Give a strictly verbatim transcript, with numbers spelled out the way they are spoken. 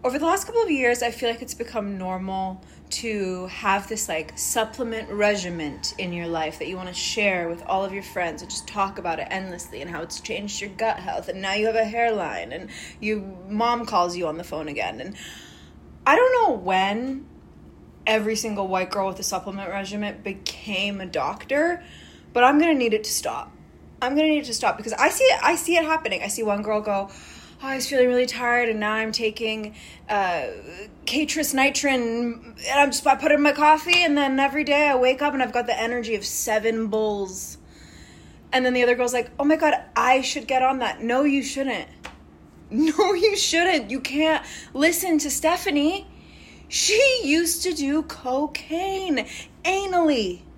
over the last couple of years, I feel like it's become normal to have this like supplement regimen in your life that you want to share with all of your friends and just talk about it endlessly and how it's changed your gut health, and now you have a hairline and your mom calls you on the phone again. And I don't know when every single white girl with a supplement regimen became a doctor, but I'm going to need it to stop. I'm going to need it to stop because I see it, I see it happening. I see one girl go, oh, I was feeling really tired, and now I'm taking uh, Catris Nitrin, and I'm just, I put it in my coffee, and then every day I wake up and I've got the energy of seven bulls. And then the other girl's like, oh my God, I should get on that. No, you shouldn't. No, you shouldn't. You can't listen to Stephanie. She used to do cocaine anally.